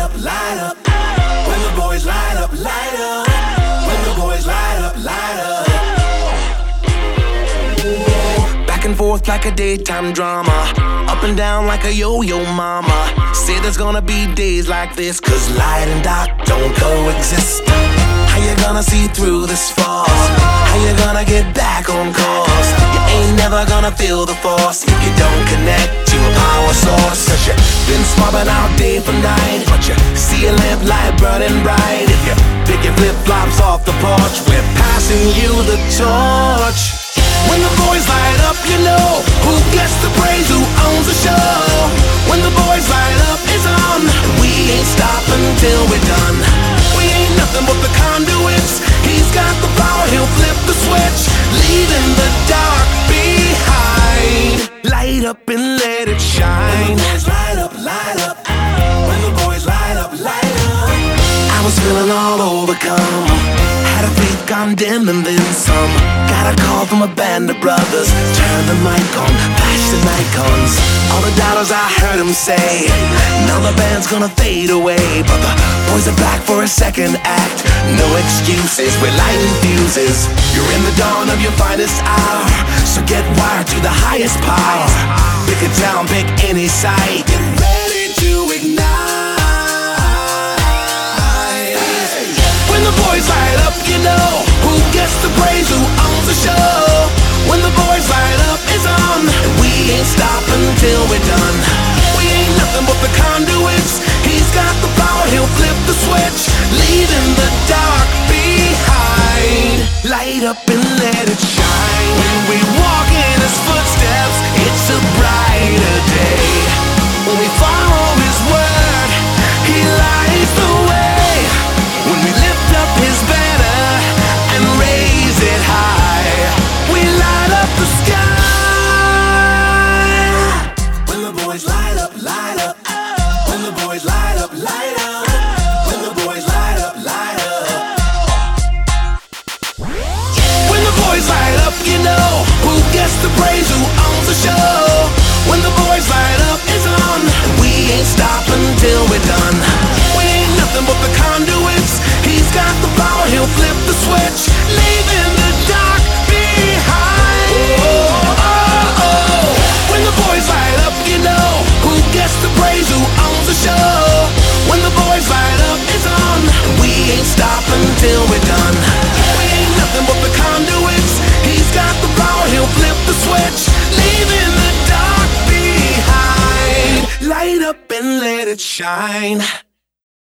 light up. When the boys light up, light up. When the boys light up, light up. Back and forth like a daytime drama, up and down like a yo-yo mama. Say there's gonna be days like this, cause light and dark don't coexist. How you gonna see through this force? How you gonna get back on course? You ain't never gonna feel the force if you don't connect to a power source. Cause you've been swapping out day for night, but you see a lamp light burning bright. If you pick your flip-flops off the porch, we're passing you the torch. When the boys light up, you know who gets the praise, who owns the show. When the boys light up, it's on. We ain't stopping till we're done. We ain't nothing but the conduits. He's got the power, he'll flip the switch, leaving the dark behind. Light up and let it shine. When the boys light up, light up. When the boys light up, light up. I was feeling all overcome, had a faith gone dim and then some. Got a call from a band of brothers, turn the mic on, flash the icons. All the dollars I heard him say, now the band's gonna fade away. But the boys are back for a second act, no excuses, we're lighting fuses. You're in the dawn of your finest hour, so get wired to the highest power. Pick a town, pick any site, get ready to ignite. When the boys light up, you know who gets the praise, who owns the show. When the boys light up, it's on. And we ain't stopping till we're done. We ain't nothing but the conduits. He's got the power, he'll flip the switch, leaving the dark behind. Light up and let it shine. When we walk in his footsteps, it's a brighter day. When we follow his word, he lights the way. When we lift up his banner and raise it high, we light up the sky. When the boys light up, light up. When the boys light up, light up. When the boys light up, light up. When the boys light up, you know who gets the praise, who owns the show. When the boys light up, it's on. We ain't stopping till we're done. We ain't nothing but the conduits. He's got the power, he'll flip the switch, leaving the dark behind. Oh, oh, oh. When the boys light up, you know who gets the praise, who owns the show. When the boys light up, it's on. We ain't stopping till we're done. We ain't nothing but the conduits. He's got the power, he'll flip the switch, leaving the dark behind. Light up and let it shine.